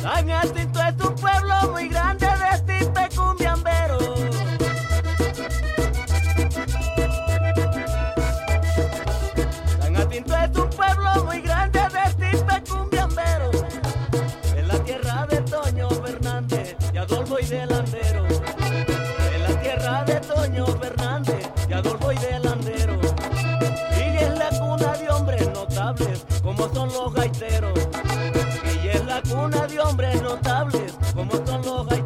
San Jacinto es un pueblo muy grande de estirpe cumbiambero. San Jacinto es un pueblo muy grande de estirpe cumbiambero. Es la tierra de Toño Fernández, de Adolfo y de Landero. Es la tierra de Toño Fernández, de Adolfo y de Landero. Y es la cuna de hombres notables, como son los gaiteros. Y es la cuna de hombres notables, como son los gaiteros.